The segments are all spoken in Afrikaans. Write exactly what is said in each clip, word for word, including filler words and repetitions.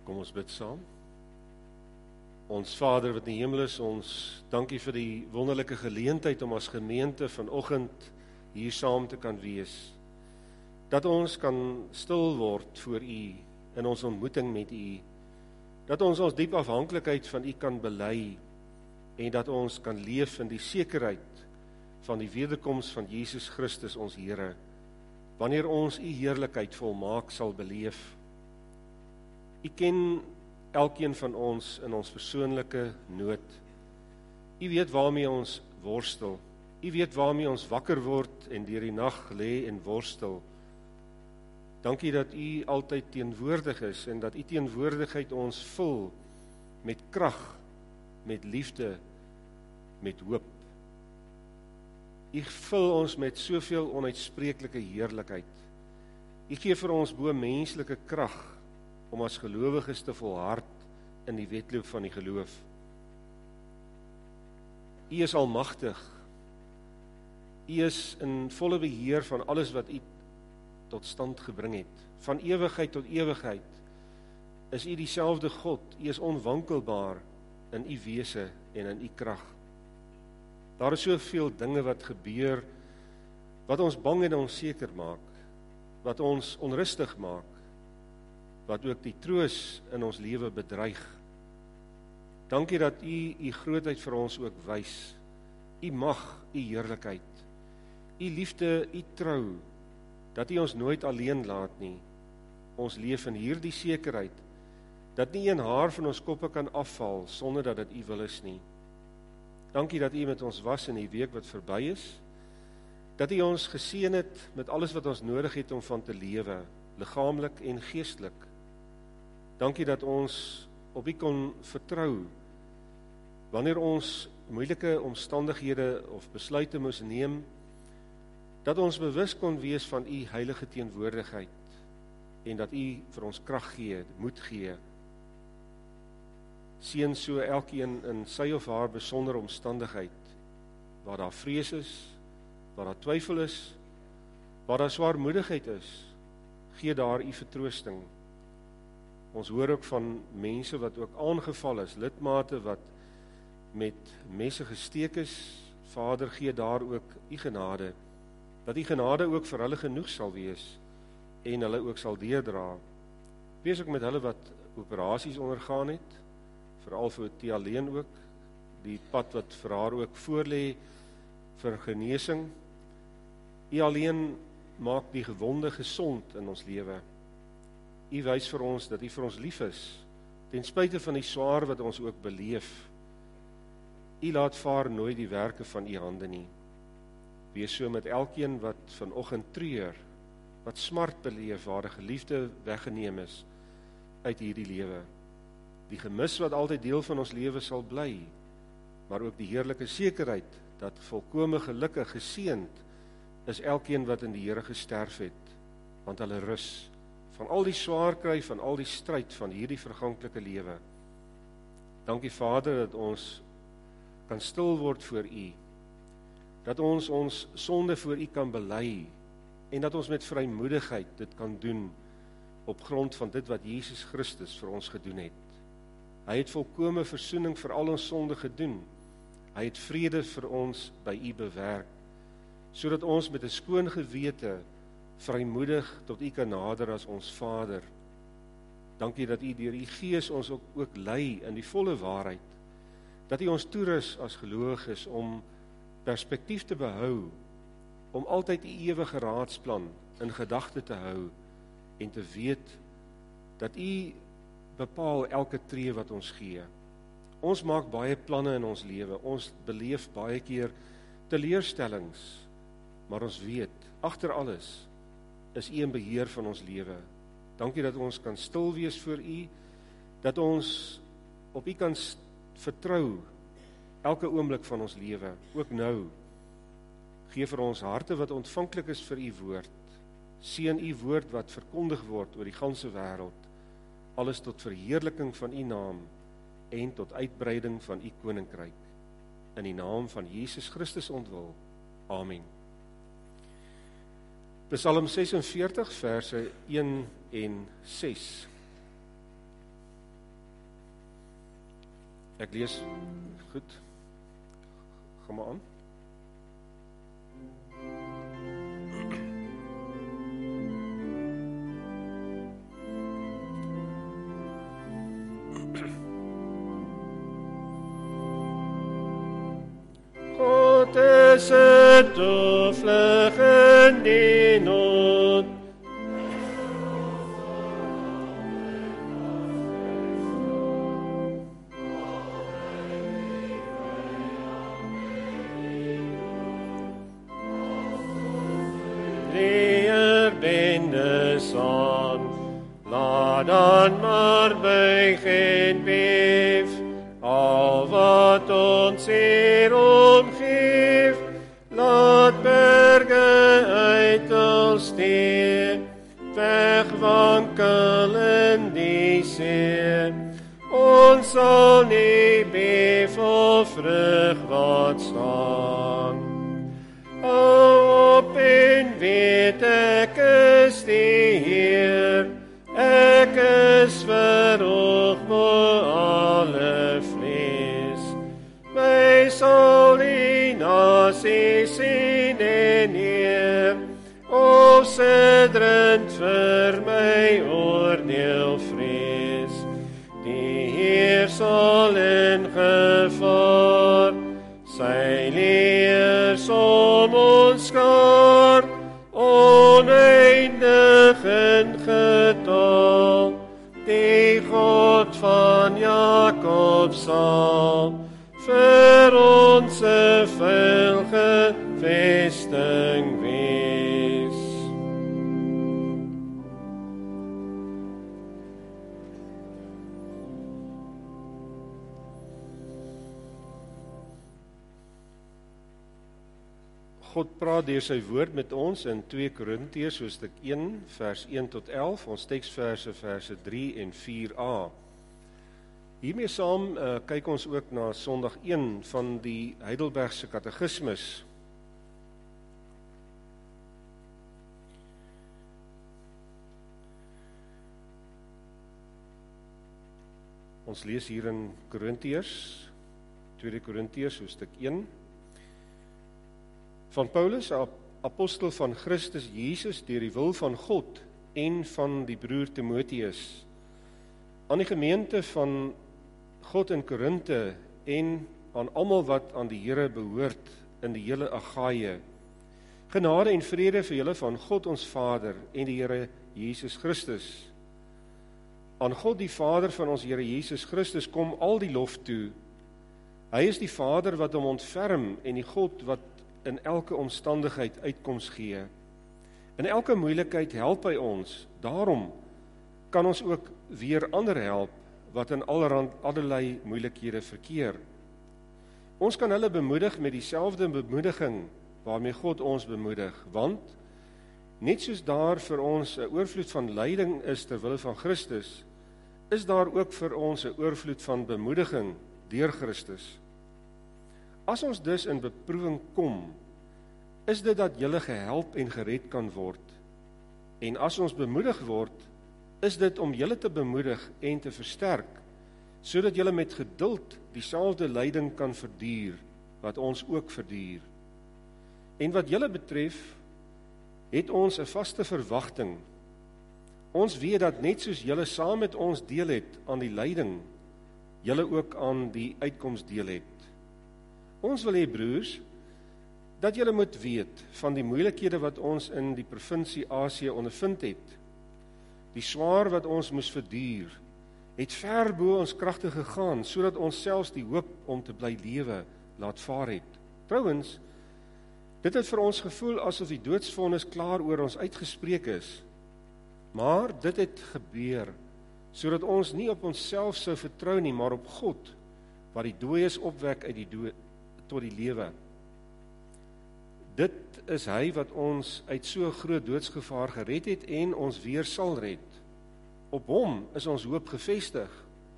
Kom ons bid saam. Ons Vader wat in die hemel is, ons dankie vir die wonderlike geleentheid om as gemeente vanoggend hier saam te kan wees. Dat ons kan stil word voor U in ons ontmoeting met U. Dat ons ons diep afhanklikheid van U kan bely en dat ons kan leef in die sekerheid van die wederkoms van Jesus Christus ons Here, wanneer ons U heerlikheid volmaak sal beleef. U ken elkeen van ons in ons persoonlike nood. U weet waarmee ons worstel. U weet waarmee ons wakker word en deur die nag lê en worstel. Dankie dat U altyd teenwoordig is en dat U teenwoordigheid ons vul met krag, met liefde, met hoop. U vul ons met soveel onuitspreeklike heerlikheid. U gee vir ons bo menslike krag om as gelowiges te volhard in die wedloop van die geloof. U is almagtig. U is in volle beheer van alles wat U tot stand gebring het. Van ewigheid tot ewigheid is U dieselfde God. U is onwankelbaar in U wese en in U krag. Daar is soveel dinge wat gebeur, wat ons bang en onseker maak, wat ons onrustig maak, wat ook die troos in ons lewe bedreig. Dankie dat U U grootheid vir ons ook wys. U mag, U heerlikheid, U liefde, U trou, dat U ons nooit alleen laat nie. Ons leef in hierdie sekerheid, dat nie een haar van ons koppe kan afval, sonder dat dit U wil is nie. Dankie dat U met ons was in die week wat verby is, dat U ons geseën het met alles wat ons nodig het om van te lewe, liggaamlik en geestelik. Dankie dat ons op U kon vertrou, wanneer ons moeilike omstandighede of besluite moes neem, dat ons bewus kon wees van U heilige teenwoordigheid, en dat U vir ons krag gee, moed gee. Seën so elkeen in sy of haar besondere omstandigheid, waar daar vrees is, waar daar twyfel is, waar daar swaarmoedigheid is, gee daar U vertroosting. Ons hoor ook van mense wat ook aangeval is, lidmate wat met messe gesteek is. Vader, gee daar ook U genade, dat U genade ook vir hulle genoeg sal wees, en hulle ook sal deurdra. Wees ook met hulle wat operasies ondergaan het, veral vir Tia Leen ook, die pad wat vir haar ook voorlê vir genesing. U alleen maak die gewonde gesond in ons lewe. U wys vir ons dat U vir ons lief is, ten spyte van die swaar wat ons ook beleef. U laat vaar nooit die werke van U hande nie. Wees so met elkeen wat vanoggend treur, wat smart beleef waar 'n geliefde weggeneem is uit hierdie lewe. Die gemis wat altyd deel van ons lewe sal bly, maar ook die heerlike sekerheid dat volkome gelukkig geseënd is elkeen wat in die Here gesterf het, want hulle rus van al die swaar kry, van al die stryd van hierdie verganklike lewe. Dankie Vader dat ons kan stil word voor U, dat ons ons sonde voor U kan bely en dat ons met vrymoedigheid dit kan doen op grond van dit wat Jesus Christus vir ons gedoen het. Hy het volkome versoening vir al ons sonde gedoen. Hy het vrede vir ons by U bewerk, sodat ons met 'n skoon gewete vrymoedig tot U kan nader as ons Vader. Dankie dat U deur U Gees ons ook, ook lei in die volle waarheid, dat U ons toerus as gelowiges om perspektief te behou, om altyd U ewige raadsplan in gedagte te hou en te weet dat U bepaal elke tree wat ons gee. Ons maak baie planne in ons lewe, ons beleef baie keer teleurstellings, maar ons weet, agter alles is U in beheer van ons lewe. Dankie dat ons kan stil wees voor U, dat ons op U kan vertrou elke oomblik van ons lewe, ook nou. Gee vir ons harte wat ontvanklik is vir U woord. Seën U woord wat verkondig word oor die ganse wêreld, alles tot verheerliking van U naam en tot uitbreiding van U koninkryk. In die naam van Jesus Christus ontwil. Amen. Psalm ses en veertig verse een en ses. Ek lees goed. Gaan maar aan. God is 'n toevlug in die nood. Leer bendes aan, laat dan maar buig en beef, al wat ons hier omgeef, laat berge uitelsteen, wegwankel in die see. Ons sal nie beef of rugwaarts staan. Hou op en weet ek is die Heer, ek is verhoog bo alle vlees. My sal die nasies sien en eer, of sidderend vir my oordeel vrees. Die Heer sal in gevaar, sy leers om ons skaar, oneindig in getal, die God van Jakob sal vir ons 'n veilige vesting wees. God praat deur sy woord met ons in twee Korintiërs hoofstuk een vers een tot elf, ons teksverse verse drie en vier a. Hiermee saam uh, kyk ons ook na Sondag een van die Heidelbergse Katekismus. Ons lees hier in Korintiërs, tweede Korintiërs hoofstuk een. Van Paulus, apostel van Christus Jesus, deur die wil van God en van die broer Timotheus, aan die gemeente van God in Korinthe en aan almal wat aan die Here behoort in die hele Agaïe. Genade en vrede vir julle van God ons Vader en die Here Jesus Christus. Aan God die Vader van ons Here Jesus Christus kom al die lof toe. Hy is die Vader wat hom ontferm en die God wat in elke omstandigheid uitkoms gee. In elke moeilikheid help hy ons, daarom kan ons ook weer ander help, wat in allerhand allerlei moeilikhede verkeer. Ons kan hulle bemoedig met dieselfde bemoediging, waarmee God ons bemoedig, want, net soos daar vir ons 'n oorvloed van lyding is ter wille van Christus, is daar ook vir ons 'n oorvloed van bemoediging deur Christus. As ons dus in beproewing kom, is dit dat julle gehelp en gered kan word. En as ons bemoedig word, is dit om julle te bemoedig en te versterk, sodat julle met geduld dieselfde lyding kan verduur, wat ons ook verduur. En wat julle betref, het ons 'n vaste verwagting. Ons weet dat net soos julle saam met ons deel het aan die lyding, julle ook aan die uitkoms deel het. Ons wil hê, broers, dat julle moet weet van die moeilikhede wat ons in die provinsie Asië ondervind het. Die swaar wat ons moes verduur, het ver bo ons kragte gegaan, sodat ons selfs die hoop om te bly lewe laat vaar het. Trouwens, dit het vir ons gevoel asof die doodsvonnis klaar oor ons uitgespreek is. Maar dit het gebeur, sodat ons nie op onsself sou vertrou nie, maar op God, wat die dooies opwek uit die dood tot die lewe. Dit is hy wat ons uit so groot doodsgevaar gered het en ons weer sal red. Op hom is ons hoop gevestig.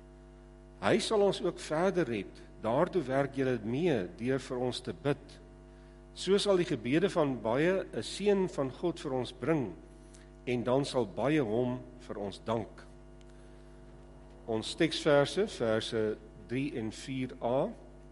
Hy sal ons ook verder red, daartoe werk julle mee deur vir ons te bid. So sal die gebede van baie 'n seën van God vir ons bring, en dan sal baie hom vir ons dank. Ons teksverse, verse drie en vier a.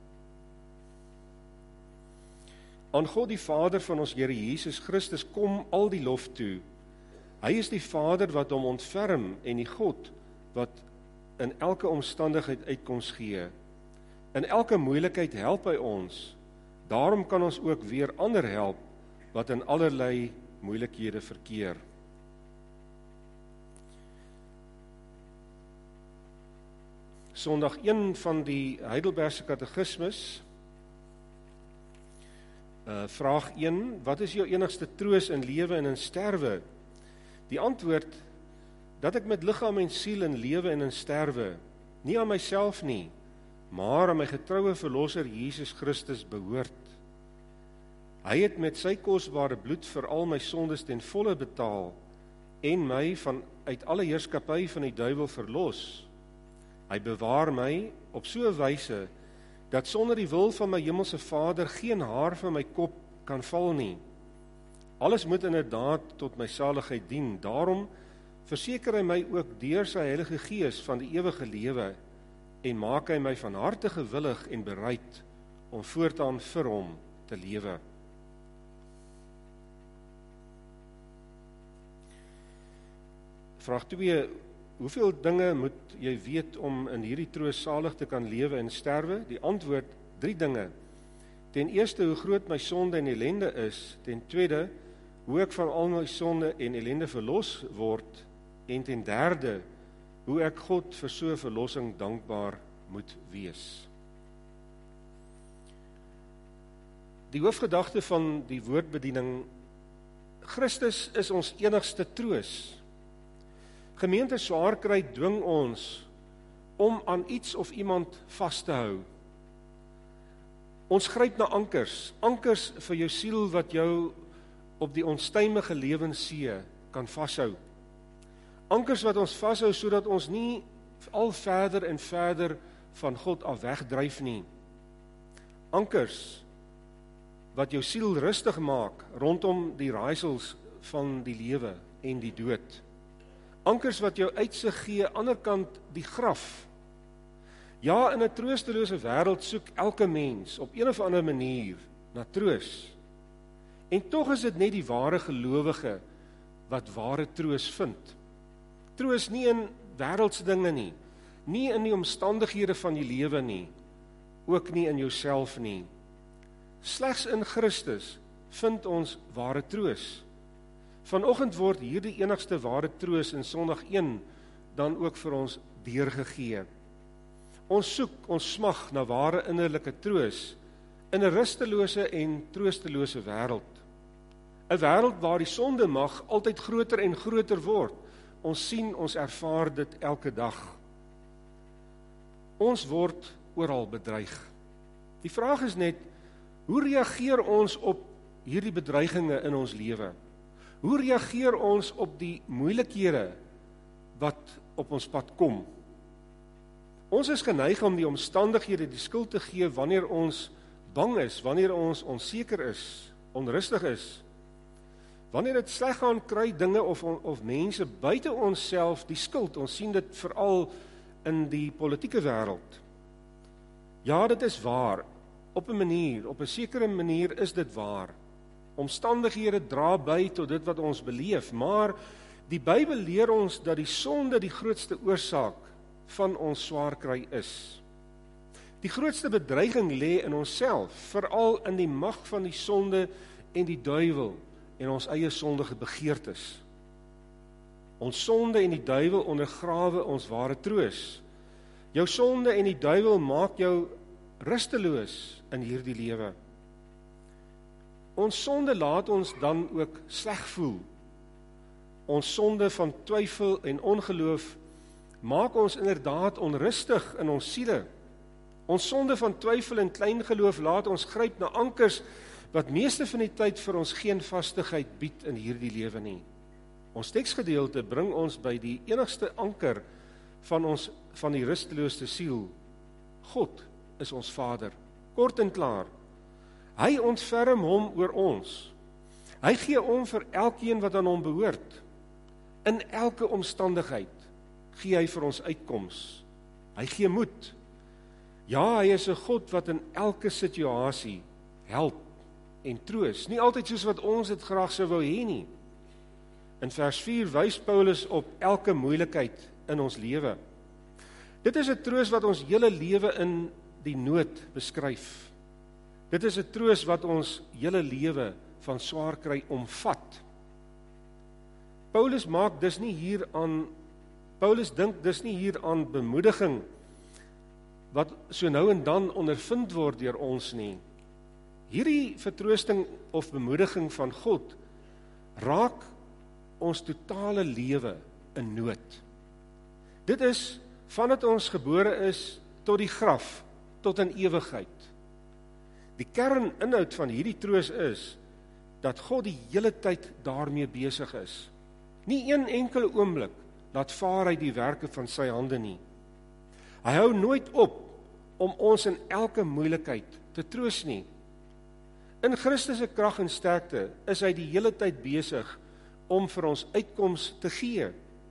Aan God die Vader van ons Here Jesus Christus kom al die lof toe. Hy is die Vader wat hom ontferm en die God wat in elke omstandigheid uitkoms gee. In elke moeilikheid help hy ons. Daarom kan ons ook weer ander help wat in allerlei moeilikhede verkeer. Sondag een van die Heidelbergse Katekismus, uh, vraag een, wat is jou enigste troos in lewe en in sterwe? Die antwoord, dat ek met liggaam en siel in lewe en in sterwe, nie aan myself nie, maar aan my getroue verlosser Jesus Christus behoort. Hy het met sy kosbare bloed vir al my sondes ten volle betaal en my van uit alle heerskappy van die duiwel verlos. Hy bewaar my op so 'n wyse dat sonder die wil van my hemelse Vader geen haar van my kop kan val nie. Alles moet inderdaad tot my saligheid dien. Daarom verseker hy my ook deur sy Heilige Gees van die ewige lewe en maak hy my van harte gewillig en bereid om voortaan vir hom te lewe. Vraag twee, hoeveel dinge moet jy weet om in hierdie troos salig te kan lewe en sterwe? Die antwoord, drie dinge. Ten eerste, hoe groot my sonde en ellende is. Ten tweede, hoe ek van al my sonde en ellende verlos word. En ten derde, hoe ek God vir so 'n verlossing dankbaar moet wees. Die hoofgedagte van die woordbediening, Christus is ons enigste troos. Gemeente swaar kry dwing ons om aan iets of iemand vas te hou. Ons gryp na ankers, ankers vir jou siel wat jou op die onstuimige lewenssee kan vashou. Ankers wat ons vashou sodat ons nie al verder en verder van God af wegdryf nie. Ankers wat jou siel rustig maak rondom die raaisels van die lewe en die dood. Ankers wat jou uitsig gee, anderkant die graf. Ja, in 'n troostelose wêreld soek elke mens op een of ander manier na troos. En tog is dit net die ware gelowige wat ware troos vind. Troos nie in wêreldse dinge nie, nie in die omstandighede van die lewe nie, ook nie in jouself nie. Slegs in Christus vind ons ware troos. Vanoggend word hierdie enigste ware troos in Sondag een dan ook vir ons deurgegee. Ons soek, ons smag na ware innerlike troos in 'n rustelose en troostelose wêreld. 'n Wêreld waar die sonde mag altyd groter en groter word. Ons sien, ons ervaar dit elke dag. Ons word oral bedreig. Die vraag is net, hoe reageer ons op hierdie bedreigings in ons lewe? Hoe reageer ons op die moeilikhede wat op ons pad kom? Ons is geneig om die omstandighede die skuld te gee wanneer ons bang is, wanneer ons onseker is, onrustig is. Wanneer dit sleg gaan, kry dinge of, of mense buite onsself die skuld. Ons sien dit veral in die politieke wêreld. Ja, dit is waar. Op 'n manier, op 'n sekere manier is dit waar. Omstandighede dra by tot dit wat ons beleef, maar die Bybel leer ons dat die sonde die grootste oorsaak van ons swaar kry is. Die grootste bedreiging lê in onsself, veral in die mag van die sonde en die duiwel en ons eie sondige begeertes. Ons sonde en die duiwel ondergrawe ons ware troos. Jou sonde en die duiwel maak jou rusteloos in hierdie lewe. Ons sonde laat ons dan ook sleg voel. Ons sonde van twyfel en ongeloof maak ons inderdaad onrustig in ons siele. Ons sonde van twyfel en kleingeloof laat ons gryp na ankers wat meeste van die tyd vir ons geen vastigheid bied in hierdie lewe nie. Ons teksgedeelte bring ons by die enigste anker van ons van die rusteloose siel. God is ons Vader, kort en klaar. Hy ontferm hom oor ons. Hy gee om vir elkeen wat aan hom behoort. In elke omstandigheid gee hy vir ons uitkoms. Hy gee moed. Ja, hy is 'n God wat in elke situasie help en troos. Nie altyd soos wat ons dit graag sou wou hê nie. In vers vier wys Paulus op elke moeilikheid in ons lewe. Dit is 'n troos wat ons hele lewe in die nood beskryf. Dit is 'n troos wat ons hele lewe van swaar kry omvat. Paulus maak dus nie hier aan Paulus dink dus nie hier aan bemoediging wat so nou en dan ondervind word deur ons nie. Hierdie vertroosting of bemoediging van God raak ons totale lewe in nood. Dit is vandat ons gebore is tot die graf, tot in ewigheid. Die kerninhoud van hierdie troos is dat God die hele tyd daarmee besig is. Nie een enkele oomblik laat vaar hy die werke van sy hande nie. Hy hou nooit op om ons in elke moeilikheid te troos nie. In Christus se krag en sterkte is hy die hele tyd besig om vir ons uitkoms te gee.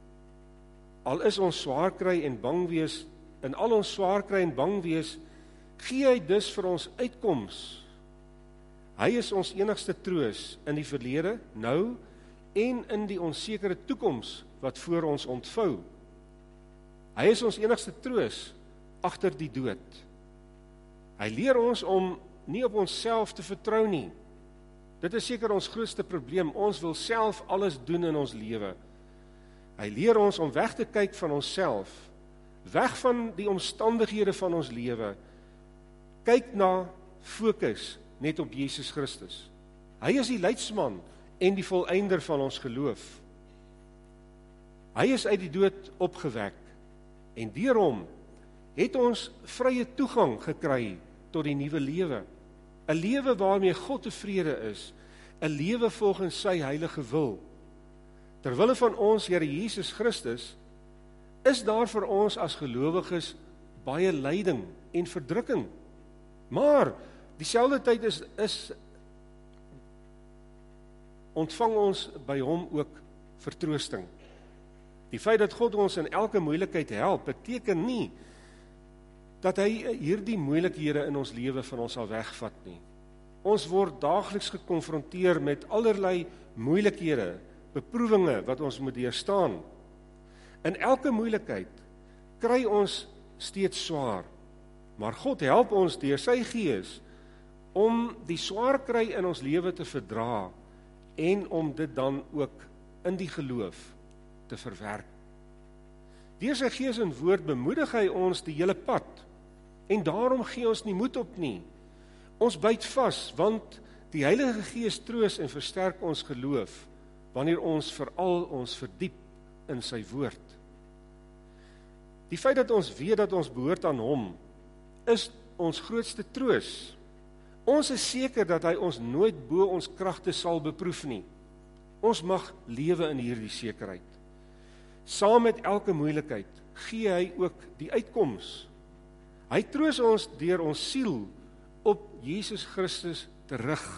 Al is ons swaar kry en bang wees, in al ons swaar kry en bang wees, gee hy dus vir ons uitkoms. Hy is ons enigste troos in die verlede, nou en in die onsekere toekoms wat voor ons ontvou. Hy is ons enigste troos agter die dood. Hy leer ons om nie op onsself te vertrou nie. Dit is seker ons grootste probleem. Ons wil self alles doen in ons lewe. Hy leer ons om weg te kyk van onsself, weg van die omstandighede van ons lewe. Kyk na, fokus net op Jesus Christus. Hy is die leidsman en die volëinder van ons geloof. Hy is uit die dood opgewek en deur hom het ons vrye toegang gekry tot die nuwe lewe. 'n Lewe waarmee God tevrede is, 'n lewe volgens sy heilige wil. Terwille van ons Here Jesus Christus is daar vir ons as gelowiges baie lyding en verdrukking. Maar dieselfde tyd is is ontvang ons by hom ook vertroosting. Die feit dat God ons in elke moeilikheid help, beteken nie dat hy hierdie moeilikhede in ons lewe van ons sal wegvat nie. Ons word daagliks gekonfronteer met allerlei moeilikhede, beproewinge wat ons moet deurstaan. In elke moeilikheid kry ons steeds swaar, maar God help ons deur sy Gees om die swaar kry in ons lewe te verdra en om dit dan ook in die geloof te verwerk. Deur sy Gees en woord bemoedig hy ons die hele pad en daarom gee ons nie moed op nie. Ons byt vas, want die Heilige Gees troos en versterk ons geloof wanneer ons veral ons verdiep in sy woord. Die feit dat ons weet dat ons behoort aan hom, is ons grootste troos. Ons is seker dat hy ons nooit bo ons kragte sal beproef nie. Ons mag lewe in hierdie sekerheid. Saam met elke moeilikheid gee hy ook die uitkoms. Hy troos ons deur ons siel op Jesus Christus te rig.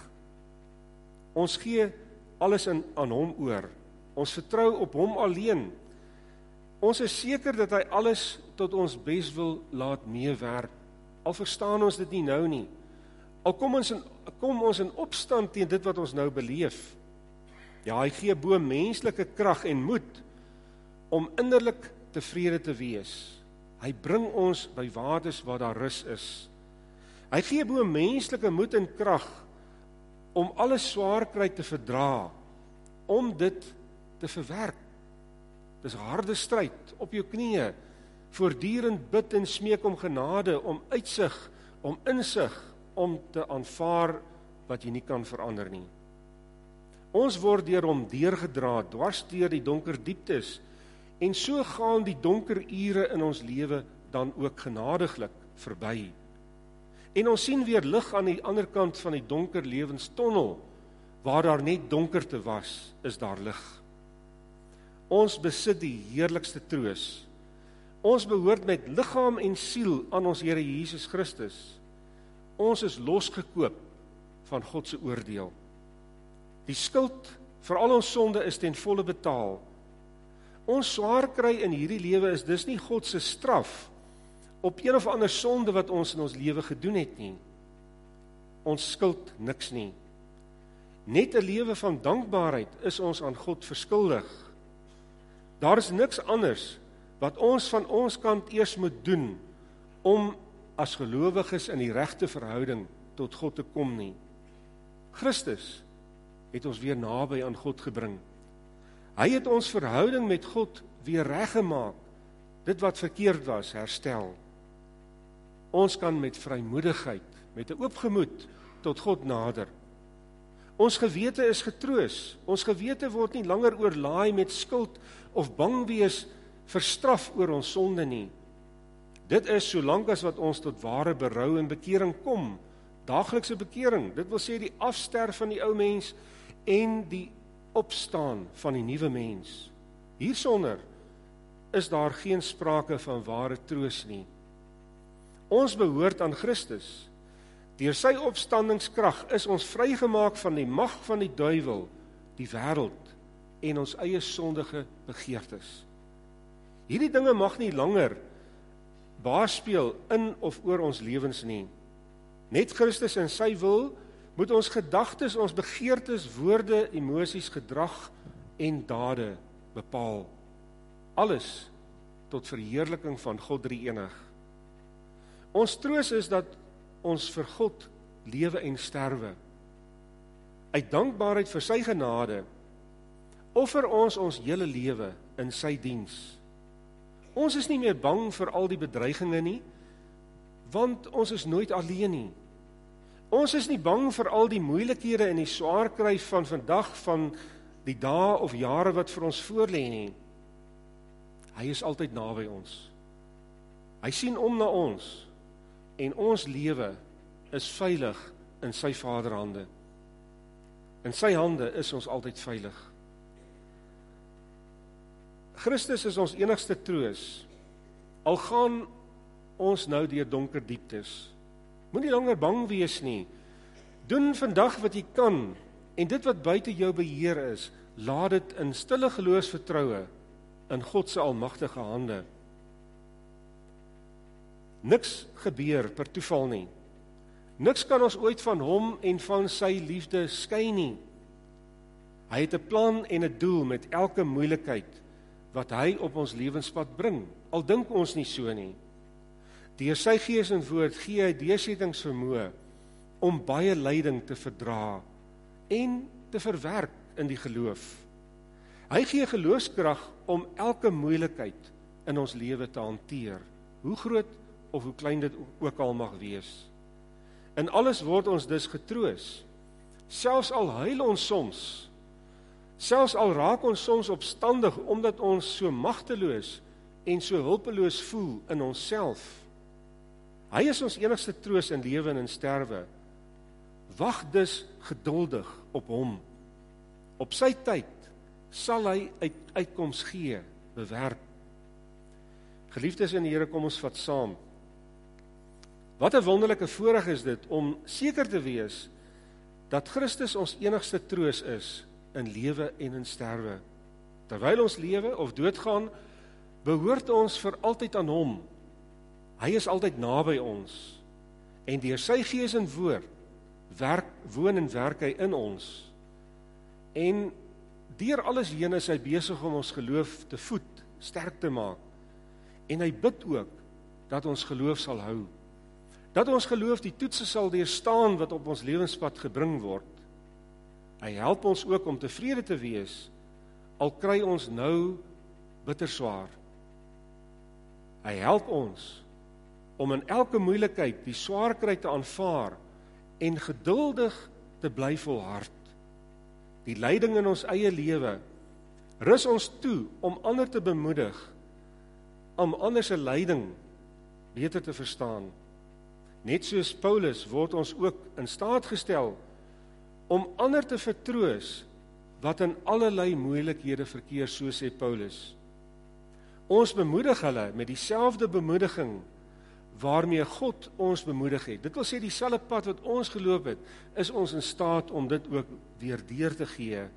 Ons gee alles in, aan hom oor. Ons vertrou op hom alleen. Ons is seker dat hy alles tot ons bes wil laat meewerk. Al verstaan ons dit nie nou nie. Al kom ons in, kom ons in opstand teen dit wat ons nou beleef. Ja, hy gee bo menslike krag en moed om innerlik tevrede te wees. Hy bring ons by waters waar daar rus is. Hy gee bo menslike moed en krag om alle swaar kry te verdra, om dit te verwerk. Dis 'n harde stryd op jou knieë, voortdurend bid en smeek om genade, om uitsig, om insig, om te aanvaar wat jy nie kan verander nie. Ons word deur hom deurgedra, dwars deur die donker dieptes, en so gaan die donker ure in ons lewe dan ook genadiglik verby. En ons sien weer lig aan die ander kant van die donker lewenstonnel, waar daar net donkerte was, is daar lig. Ons besit die heerlikste troos. Ons behoort met liggaam en siel aan ons Here Jesus Christus. Ons is losgekoop van God se oordeel. Die skuld vir al ons sonde is ten volle betaal. Ons swaar kry in hierdie lewe is dis nie God se straf op een of ander sonde wat ons in ons lewe gedoen het nie. Ons skuld niks nie. Net 'n lewe van dankbaarheid is ons aan God verskuldig. Daar is niks anders wat ons van ons kant eers moet doen om as gelowiges in die regte verhouding tot God te kom nie. Christus het ons weer naby aan God gebring. Hy het ons verhouding met God weer reggemaak, dit wat verkeerd was, herstel. Ons kan met vrymoedigheid, met 'n oop gemoed tot God nader. Ons gewete is getroos, ons gewete word nie langer oorlaai met skuld of bang wees vir straf oor ons sonde nie. Dit is solank as wat ons tot ware berou en bekering kom, daaglikse bekering, dit wil sê die afsterf van die ou mens en die opstaan van die nuwe mens. Hiersonder is daar geen sprake van ware troos nie. Ons behoort aan Christus. Deur sy opstandingskrag is ons vrygemaak van die mag van die duiwel, die wêreld en ons eie sondige begeertes. Hierdie dinge mag nie langer baas speel in of oor ons lewens nie. Net Christus en sy wil moet ons gedagtes, ons begeertes, woorde, emosies, gedrag en dade bepaal. Alles tot verheerliking van God drie-enig. Ons troos is dat ons vir God lewe en sterwe. Uit dankbaarheid vir sy genade offer ons ons hele lewe in sy diens. Ons is nie meer bang vir al die bedreigings nie, want ons is nooit alleen nie. Ons is nie bang vir al die moeilikhede en die swaar kry van vandag, van die dae of jare wat vir ons voorlê nie. Hy is altyd naby ons. Hy sien om na ons en ons lewe is veilig in sy Vaderhande. In sy hande is ons altyd veilig. Christus is ons enigste troos. Al gaan ons nou deur donker dieptes. Moenie langer bang wees nie. Doen vandag wat jy kan en dit wat buite jou beheer is, laat dit in stille geloofsvertroue in God se almagtige hande. Niks gebeur per toeval nie. Niks kan ons ooit van hom en van sy liefde skei nie. Hy het 'n plan en 'n doel met elke moeilikheid wat hy op ons lewenspad bring, al dink ons nie so nie. Deur sy gees en woord gee hy deursettingsvermoë om baie lyding te verdra en te verwerk in die geloof. Hy gee geloofskrag om elke moeilikheid in ons lewe te hanteer, hoe groot of hoe klein dit ook al mag wees. In alles word ons dus getroos, selfs al huil ons soms, selfs al raak ons soms opstandig, omdat ons so magteloos en so hulpeloos voel in onsself. Hy is ons enigste troos in lewe en in sterwe. Wag dus geduldig op hom. Op sy tyd sal hy uit, uitkoms gee, bewerk. Geliefdes in die Here, kom ons vat saam. Wat 'n wonderlike voorreg is dit om seker te wees dat Christus ons enigste troos is in lewe en in sterwe. Terwyl ons lewe of doodgaan, behoort ons vir altyd aan hom. Hy is altyd naby ons en deur sy gees en woord werk, woon en werk hy in ons. En deur alles heen is hy besig om ons geloof te voed, sterk te maak. En hy bid ook dat ons geloof sal hou. Dat ons geloof die toetse sal deurstaan wat op ons lewenspad gebring word. Hy help ons ook om tevrede te wees, al kry ons nou bitter swaar. Hy help ons om in elke moeilikheid die swaar kry te aanvaar en geduldig te bly volhard. Die lyding in ons eie lewe rus ons toe om ander te bemoedig, om ander se lyding beter te verstaan. Net soos Paulus word ons ook in staat gestel om ander te vertroos wat in allerlei moeilikhede verkeer, so sê Paulus. Ons bemoedig hulle met dieselfde bemoediging waarmee God ons bemoedig het. Dit wil sê dieselfde pad wat ons geloop het, is ons in staat om dit ook weer deur te gee.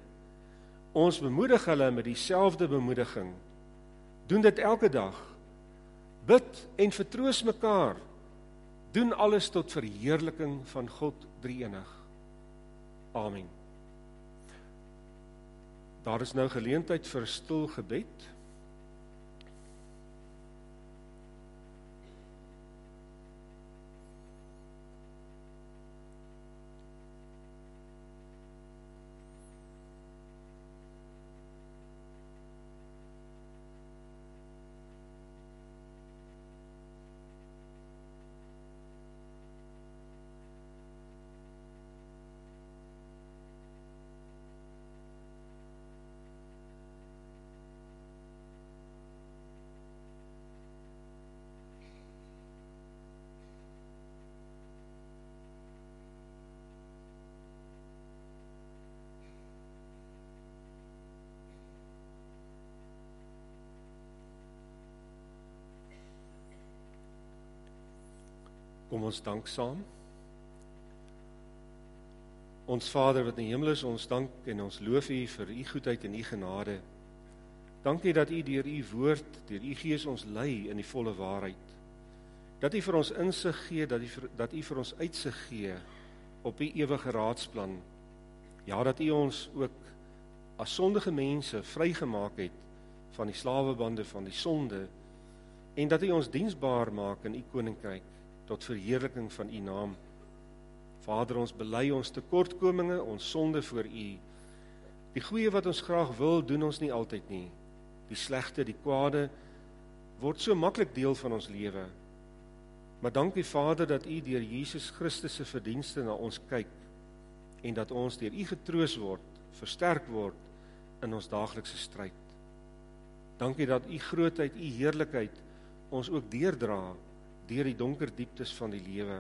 Ons bemoedig hulle met dieselfde bemoediging. Doen dit elke dag. bid en vertroos mekaar, doen alles tot verheerliking van God drie-enig. Amen. Daar is nou geleentheid vir stil gebed. Kom ons dank saam. Ons Vader wat in die hemel is, ons dank en ons loof U vir U goedheid en U genade. Dankie dat U deur U woord, deur U Gees ons lei in die volle waarheid. Dat U vir ons insig gee, dat U vir, dat U vir ons uitsig gee op U ewige raadsplan. Ja, dat U ons ook as sondige mense vrygemaak het van die slawebande van die sonde en dat U ons diensbaar maak in U koninkryk tot verheerliking van U naam. Vader, ons bely ons tekortkominge, ons sonde voor U. Die goeie wat ons graag wil, doen ons nie altyd nie. Die slegte, die kwade, word so maklik deel van ons lewe. Maar dankie Vader, dat U deur Jesus Christus se verdienste na ons kyk, en dat ons deur U getroos word, versterk word in ons daaglikse stryd. Dankie dat U grootheid, U heerlikheid, ons ook deurdra, deur die donker dieptes van die lewe.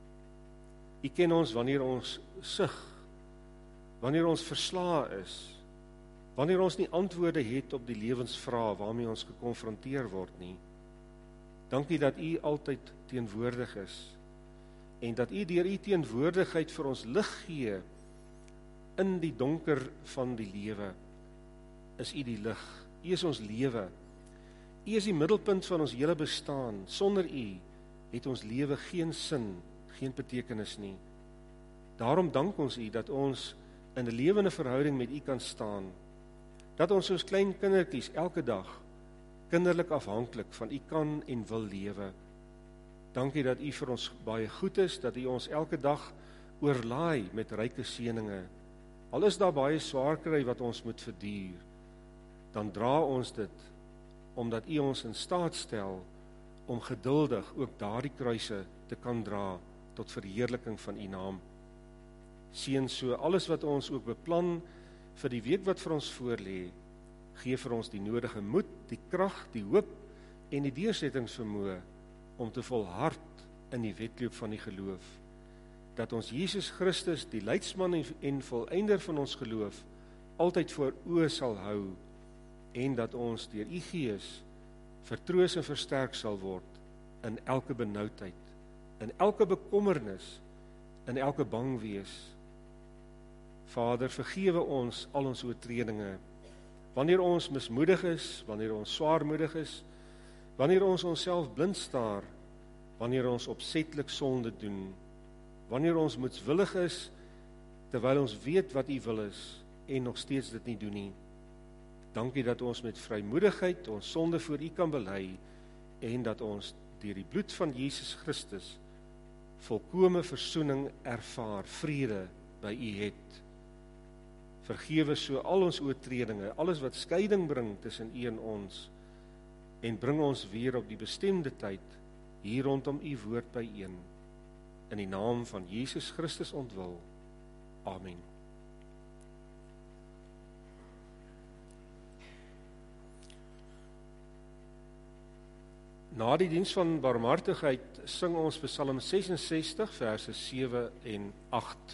U ken ons wanneer ons sug, wanneer ons verslae is, wanneer ons nie antwoorde het op die lewensvrae waarmee ons gekonfronteer word nie. Dankie dat U altyd teenwoordig is, en dat U deur U teenwoordigheid vir ons lig gee in die donker van die lewe. Is U die lig, U is ons lewe, U is die middelpunt van ons hele bestaan. Sonder U het ons lewe geen sin, geen betekenis nie. Daarom dank ons U dat ons in 'n lewende verhouding met U kan staan, dat ons soos klein kindertjies elke dag kinderlik afhanklik van U kan en wil lewe. Dankie dat U vir ons baie goed is, dat U ons elke dag oorlaai met ryke seëninge. Al is daar baie swaar kry wat ons moet verduur, dan dra ons dit, omdat U ons in staat stel om geduldig ook daardie kruise te kan dra tot verheerliking van U naam. Seën so alles wat ons ook beplan vir die week wat vir ons voorlê. Gee vir ons die nodige moed, die krag, die hoop en die deursettingsvermoë om te volhard in die wedloop van die geloof. Dat ons Jesus Christus, die leidsman en voleinder van ons geloof, altyd voor oë sal hou en dat ons deur U Gees vertroos en versterk sal word in elke benoudheid, in elke bekommernis, in elke bang wees. Vader, vergewe ons al ons oortredinge, wanneer ons mismoedig is, wanneer ons swaarmoedig is, wanneer ons onsself blind staar, wanneer ons opsetlik sonde doen, wanneer ons moedswillig is, terwyl ons weet wat U wil is, en nog steeds dit nie doen nie. Dankie dat ons met vrymoedigheid ons sonde voor U kan bely, en dat ons deur die bloed van Jesus Christus volkome versoening ervaar, vrede by U het. Vergewe so al ons oortredinge, alles wat skeiding bring tussen U en ons, en bring ons weer op die bestemde tyd hier rondom U woord byeen. In die naam van Jesus Christus ontwil. Amen. Na die diens van barmhartigheid sing ons Psalm ses en sestig verse sewe en agt.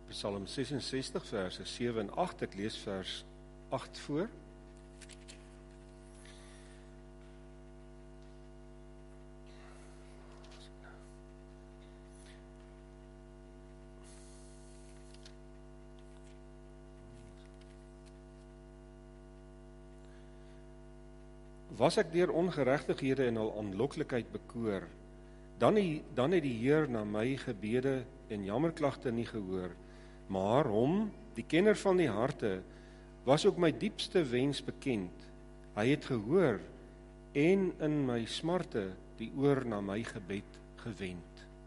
Psalm ses en sestig verse sewe en agt, ek lees vers agt voor. Was ek deur ongeregtighede en al aanloklikheid bekoor, dan, die, dan het die Heer na my gebede en jammerklagte nie gehoor, maar hom, die kenner van die harte, was ook my diepste wens bekend. Hy het gehoor en in my smarte die oor na my gebed gewend.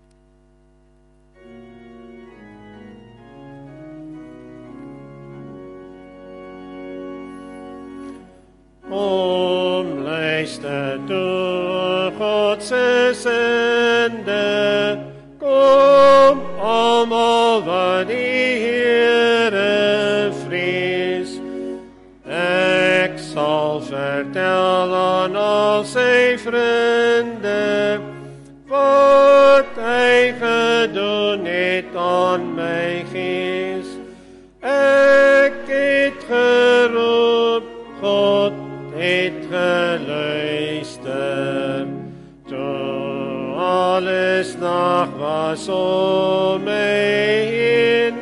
Kom, luister toe, God se sinde, kom almal wat die Here vrees. Ek sal vertel aan al sy vriende, wat hy gedoen het aan my gees. Ek het geroep, God het geluister, toe alles nag was om my heen,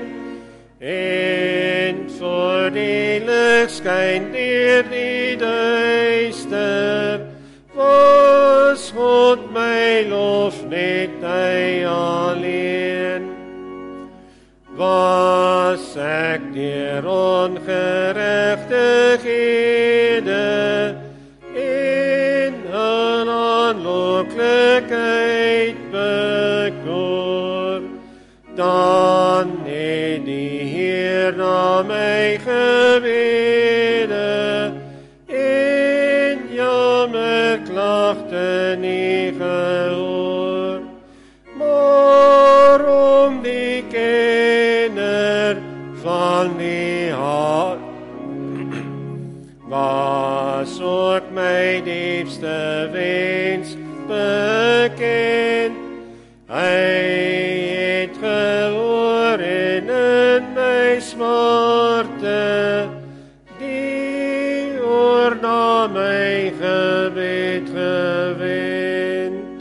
en voor die lig skyn deur die duister, was God my lof net hy alleen. Was ek deur ongeregtighede en hul aanloklikheid bekoor, dan het die Heer na my gebede en jammerklagte nie gehoor, maar om die kenner van die hart was ook my diepste wens bekend. Hy het gehoor en in my smarte die oor na my gebed gewend.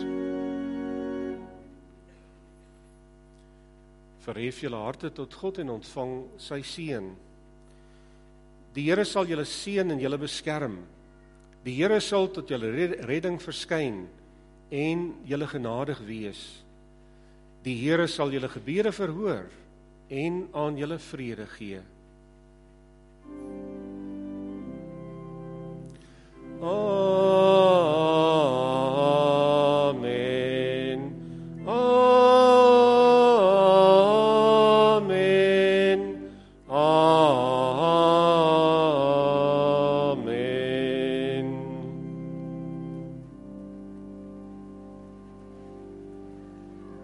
Verhef julle harte tot God en ontvang sy seën. Die Here sal julle seën en julle beskerm. Die Here sal tot julle redding verskyn en julle genadig wees. Die Here sal julle gebede verhoor en aan julle vrede gee. Amen.